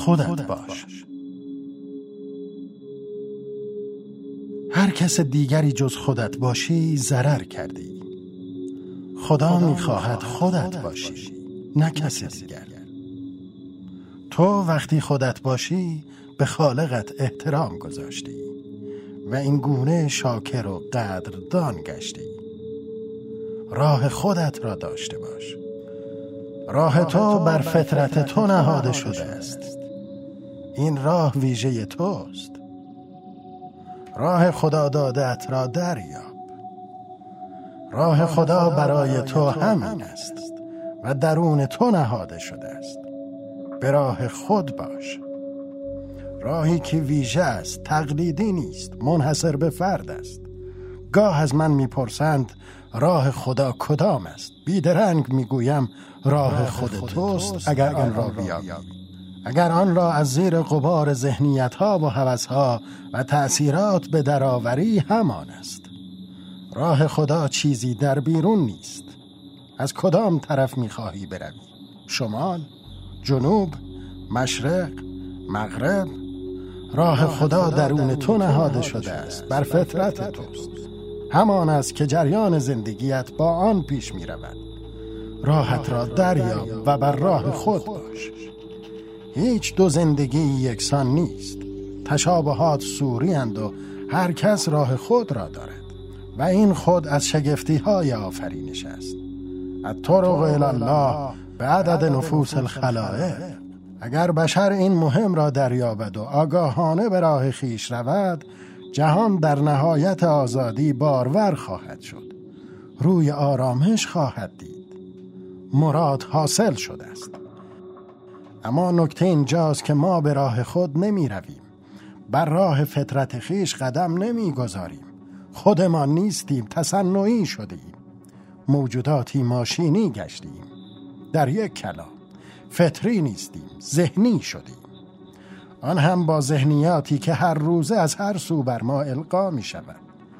خودت باش. هر کس دیگری جز خودت باشی ضرر کردی. خدا می‌خواهد خودت باشی، نه کس دیگر. تو وقتی خودت باشی به خالقت احترام گذاشتی و این گونه شاکر و قدردان گشتی. راه خودت را داشته باش. راه تو بر فطرت تو نهاده شده است. این راه ویژه توست. راه خدا داده‌ات را دریاب. راه خدا برای تو همین است و درون تو نهاده شده است. به راه خود باش. راهی که ویژه است، تقلیدی نیست، منحصر به فرد است. گاه از من میپرسند راه خدا کدام است؟ بیدرنگ میگویم راه خود توست اگر آن را بیابی. اگر آن را از زیر غبار ذهنیت‌ها و هوس‌ها و تأثیرات به درآوری، همان است. راه خدا چیزی در بیرون نیست. از کدام طرف می‌خواهی بروی؟ شمال، جنوب، مشرق، مغرب؟ راه خدا درون تو نهاده شده است، بر فطرت توست. همان است که جریان زندگیت با آن پیش می‌رود. راحت را دریاب و بر راه خود باش. هیچ دو زندگی یکسان نیست. تشابهات سوری اند و هر کس راه خود را دارد و این خود از شگفتی های آفرینش است. الطرق الی الله به عدد نفوس الخلائق. اگر بشر این مهم را دریابد و آگاهانه به راه خیش رود، جهان در نهایت آزادی بارور خواهد شد. روی آرامش خواهد دید. مراد حاصل شده است. اما نکته اینجاست که ما به راه خود نمی رویم. بر راه فطرت خیش قدم نمی گذاریم. خودمان نیستیم، تصنعی شدیم. موجوداتی ماشینی گشتیم. در یک کلام فطری نیستیم، ذهنی شدیم. آن هم با ذهنیاتی که هر روزه از هر سو بر ما القا می شود.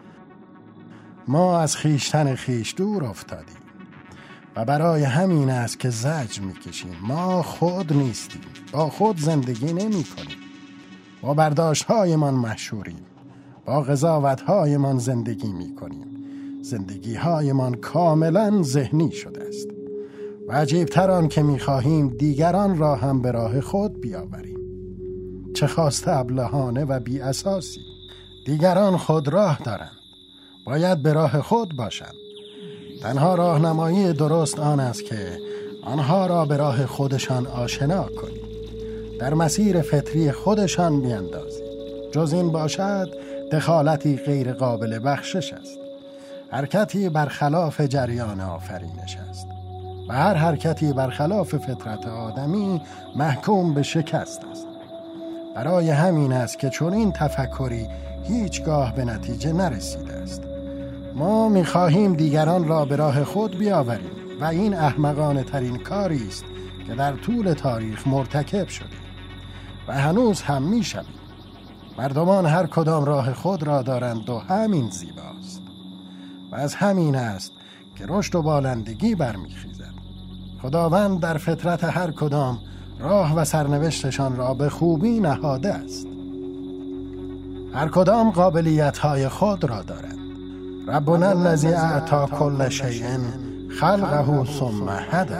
ما از خیشتن خیش دور افتادیم و برای همین است که زجر میکشیم. ما خود نیستیم، با خود زندگی نمی کنیم. با برداشت‌هایمان مشهوریم، با قضاوت‌هایمان زندگی می کنیم. زندگی‌هایمان کاملا ذهنی شده است و عجیب‌تر آن که می‌خواهیم دیگران را هم به راه خود بیاوریم. چه خواسته ابلهانه و بی اساسی. دیگران خود راه دارند، باید به راه خود باشند. تنها راهنمایی درست آن است که آنها را به راه خودشان آشنا کنی، در مسیر فطری خودشان بیندازی. جز این باشد دخالتی غیر قابل بخشش است. حرکتی برخلاف جریان آفرینش است و هر حرکتی برخلاف فطرت آدمی محکوم به شکست است. برای همین است که چون این تفکری هیچگاه به نتیجه نرسیده است. ما می‌خواهیم دیگران را به راه خود بیاوریم و این احمقانه ترین کاری است که در طول تاریخ مرتکب شده و هنوز هم می‌شویم. مردمان هر کدام راه خود را دارند و همین زیباست و از همین است که رشد و بالندگی برمیخیزد. خداوند در فطرت هر کدام راه و سرنوشتشان را به خوبی نهاده است. هر کدام قابلیت‌های خود را دارند. ربنا الذی اعطی کل شیء خلقه ثم هدی.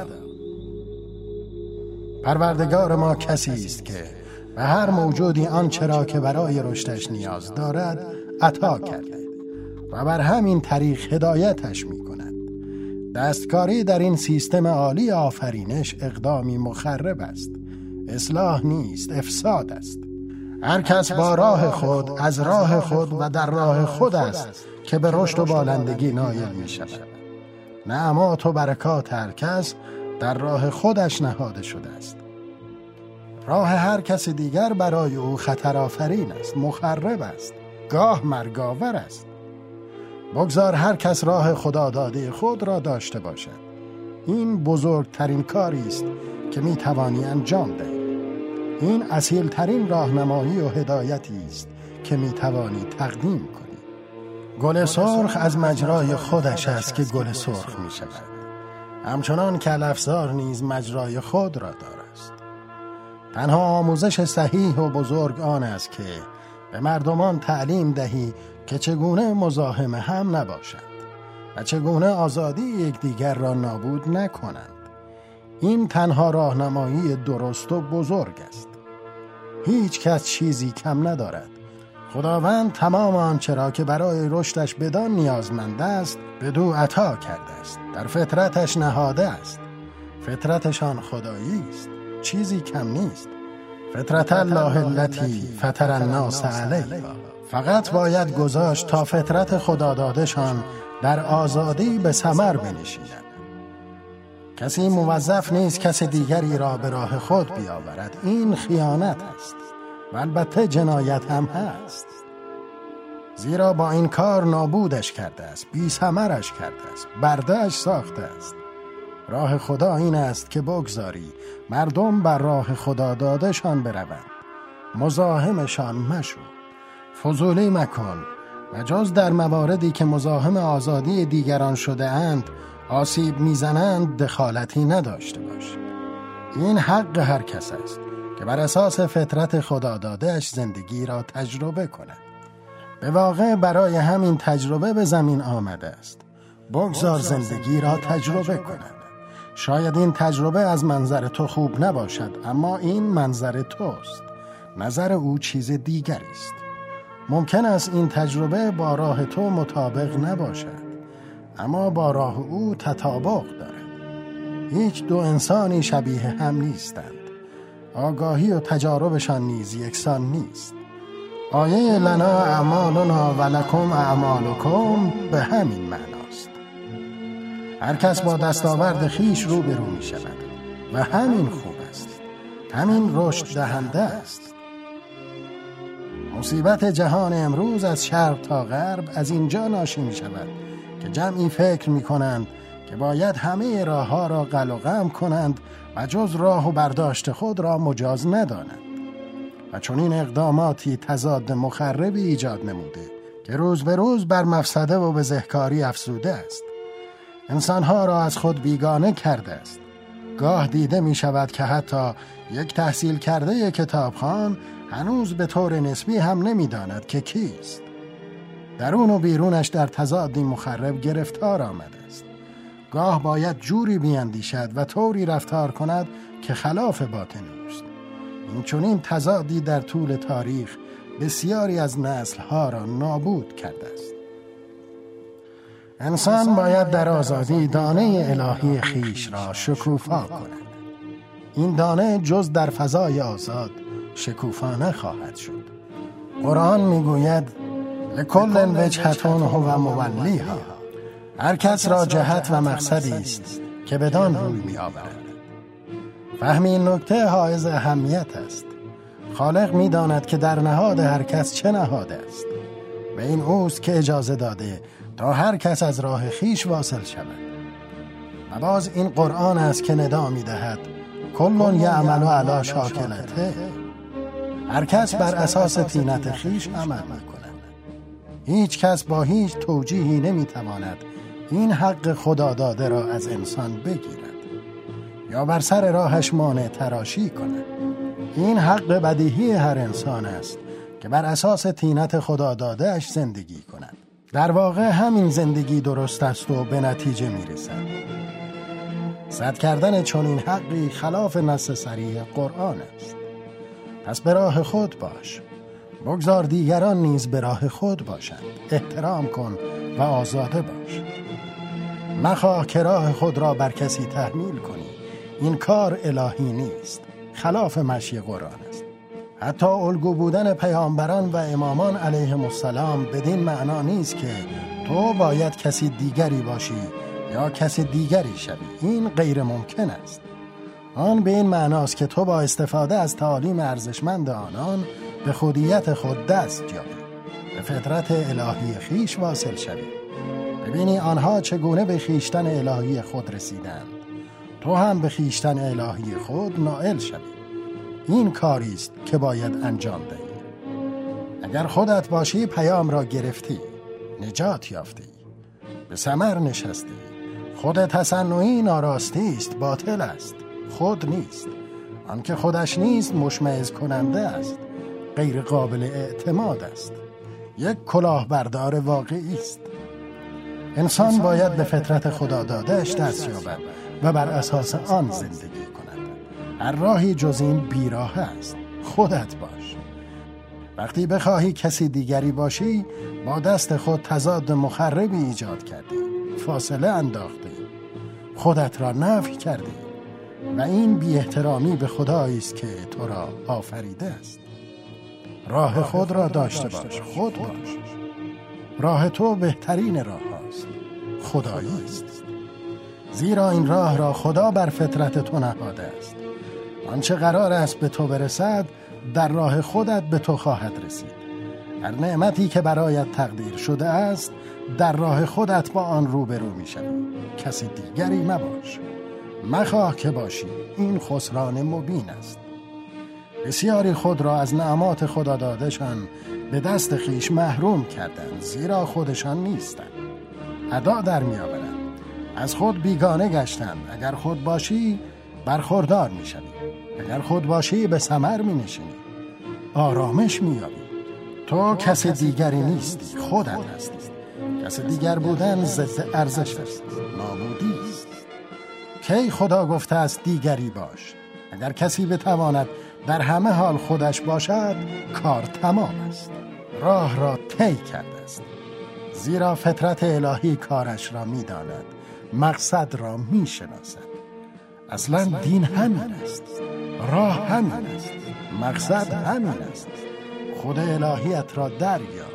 پروردگار ما کسی است که به هر موجودی آنچه را که برای رشدش نیاز دارد عطا کرده و بر همین طریق هدایتش می کند. دستکاری در این سیستم عالی آفرینش اقدامی مخرب است. اصلاح نیست، افساد است. هر کس با راه خود، از راه خود و در راه خود است که به رشد و بالندگی نایل می شود. نعمات و برکات هر کس در راه خودش نهاده شده است. راه هر کس دیگر برای او خطرآفرین است، مخرب است، گاه مرگاور است. بگذار هر کس راه خدا داده خود را داشته باشد. این بزرگترین کاری است که می توانی انجام دهی. این اصیلترین راهنمایی و هدایتی است که می توانی تقدیم کنی. گل سرخ از مجرای خودش است که گل سرخ می شود. همچنان که الافزار نیز مجرای خود را دارد. تنها آموزش صحیح و بزرگ آن است که به مردمان تعلیم دهی که چگونه مزاحم هم نباشند و چگونه آزادی یکدیگر را نابود نکنند. این تنها راهنمایی درست و بزرگ است. هیچ کس چیزی کم ندارد. خداوند تمام آنچه را که برای رشدش بدان نیازمند است بدو عطا کرده است. در فطرتش نهاده است. فطرتشان خدایی است، چیزی کم نیست. فطرت الله التی فطر الناس علیها. فقط باید گذاشت تا فطرت خدادادشان در آزادی به ثمر بنشیند. کسی موظف نیست کس دیگری را به راه خود بیاورد. این خیانت است و البته جنایت هم هست، زیرا با این کار نابودش کرده است، بی ثمرش کرده است، برده‌اش ساخته است. راه خدا این است که بگذاری مردم بر راه خدا دادشان بروند. مزاحمشان مشو، فضولی مکن و جز در مواردی که مزاحم آزادی دیگران شده اند آسیب میزنند دخالتی نداشته باش. این حق هر کس است که بر اساس فطرت خدا داده‌اش زندگی را تجربه کند. به واقع برای همین تجربه به زمین آمده است. بگذار زندگی را تجربه کند. شاید این تجربه از منظر تو خوب نباشد، اما این منظر توست. نظر او چیز دیگری است. ممکن است این تجربه با راه تو مطابق نباشد، اما با راه او تطابق دارد. هیچ دو انسانی شبیه هم نیستند. آگاهی و تجاربشان نیز یکسان نیست. آیه لنا اعمالنا و لکم اعمالکم به همین معناست. هر کس با دستاورد خیش روبرو می شود و همین خوب است. همین رشد دهنده است. مصیبت جهان امروز از شرق تا غرب از اینجا ناشی می شود که جمعی فکر می کنند که باید همه راه ها را قلقم کنند و جز راه و برداشت خود را مجاز ندانند. و چون این اقداماتی تضاد مخربی ایجاد نموده که روز به روز بر مفسده و بزهکاری افزوده است. انسانها را از خود بیگانه کرده است. گاه دیده می شود که حتی یک تحصیل کرده کتابخوان هنوز به طور نسبی هم نمی داند که کیست. درون و بیرونش در تضادی مخرب گرفتار آمده است. گاه باید جوری بیاندیشد و طوری رفتار کند که خلاف باطن اوست. این چنین تضادی در طول تاریخ بسیاری از نسل‌ها را نابود کرده است. انسان باید در آزادی دانه الهی خیش را شکوفا کند. این دانه جز در فضای آزاد شکوفا نخواهد شد. قرآن میگوید لکل وجهتون هو مولیها. هر کس را جهت و مقصدی است که بدان روی می آورد. فهم این نکته حائز اهمیت است. خالق می داند که در نهاد هر کس چه نهاده است و این اوست که اجازه داده تا هر کس از راه خیش واصل شود. و باز این قرآن است که ندا می دهد کل یعمل علی شاکلته. هر کس بر اساس طینت خیش عمل می کند. هیچ کس با هیچ توجیهی نمی تواند این حق خدا داده را از انسان بگیرد یا بر سر راهش مانع تراشی کند. این حق بدیهی هر انسان است که بر اساس طینت خدا داده اش زندگی کند. در واقع همین زندگی درست است و به نتیجه می رسد. سد کردن چنین حقی خلاف نص صریح قرآن است. پس به راه خود باش. بگذار دیگران نیز به راه خود باشند. احترام کن و آزاده باش. مخواه که راه خود را بر کسی تحمیل کنی. این کار الهی نیست. خلاف مشی قرآن است. حتی الگو بودن پیامبران و امامان علیهم السلام بدین معنا نیست که تو باید کسی دیگری باشی یا کسی دیگری شوی. این غیر ممکن است. آن به این معناست که تو با استفاده از تعالیم ارزشمند آنان به خودیت خود دست یابی، به فطرت الهی خیش واصل شوی. ببینی آنها چگونه به خیشتن الهی خود رسیدند، تو هم به خیشتن الهی خود نائل شوی. این کاری است که باید انجام دهی. اگر خودت باشی پیام را گرفتی، نجات یافتی، به ثمر نشستی. خود تصنعی ناراستی است، باطل است، خود نیست. آنکه خودش نیست مشمئز کننده است، غیر قابل اعتماد است، یک کلاهبردار واقعی است. انسان باید به فطرت خدا داده‌اش دست یابد و بر اساس آن زندگی کند. هر راهی جز این بیراه است. خودت باش. وقتی بخواهی کسی دیگری باشی، با دست خود تضاد مخربی ایجاد کردی، فاصله انداختی، خودت را نفی کردی و این بی احترامی به خدایی است که تو را آفریده است. راه خود را داشته باش، خود باش. راه تو بهترین راه هاست، خدایی است. زیرا این راه را خدا بر فطرت تو نهاده است. آنچه قرار است به تو برسد در راه خودت به تو خواهد رسید. هر نعمتی که برایت تقدیر شده است در راه خودت با آن روبرو می شوی. کسی دیگری مباش. مخواه که باشی. این خسران مبین است. بسیاری خود را از نعمات خدا دادشان به دست خیش محروم کردند، زیرا خودشان نیستند. ادا در می آورند. از خود بیگانه گشتند. اگر خود باشی برخوردار می شوی. اگر خود باشی به ثمر می نشینی، آرامش می یابی. تو کس دیگری نیستی، خودت هستی. کس دیگر بودن ضد ارزش است، نابودی است. کی خدا گفته است دیگری باش؟ اگر کسی بتواند در همه حال خودش باشد، کار تمام است. راه را طی کرده است. زیرا فطرت الهی کارش را می داند، مقصد را می شناسد. اصلا دین همین است، راه همین است، مقصد همین است. خود الهیت را دریاب.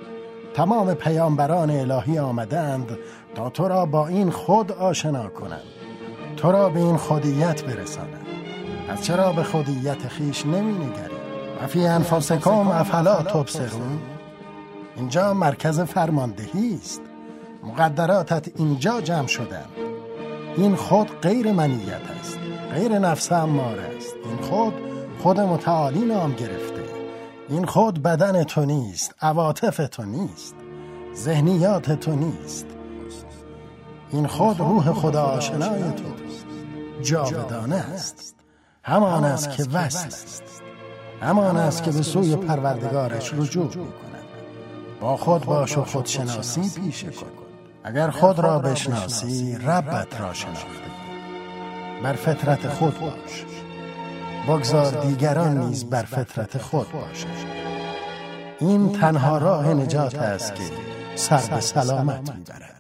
تمام پیامبران الهی آمدند تا تو را با این خود آشنا کنند، تو را به این خودیت برسانند. از چرا به خودیت خیش نمی نگری؟ و فی انفسکم افلا تبصرون. اینجا مرکز فرماندهی است. مقدراتت اینجا جمع شدند. این خود غیر منیت است، غیر نفس اماره است. این خود متعالی نام گرفته. این خود بدن تو نیست، عواطف تو نیست، ذهنیات تو نیست. این خود روح خدا آشنای توست، جاودانه است. همان است که وصل است، همان است که به سوی پروردگارش رجوع می کند. با خود باش و خودشناسی پیشه کن. اگر خود را بشناسی ربت را شناخته. بر فطرت خود باش. بگذار دیگران نیز بر فطرت خود باشند. این تنها راه نجات است که سر به سلامت میبرد.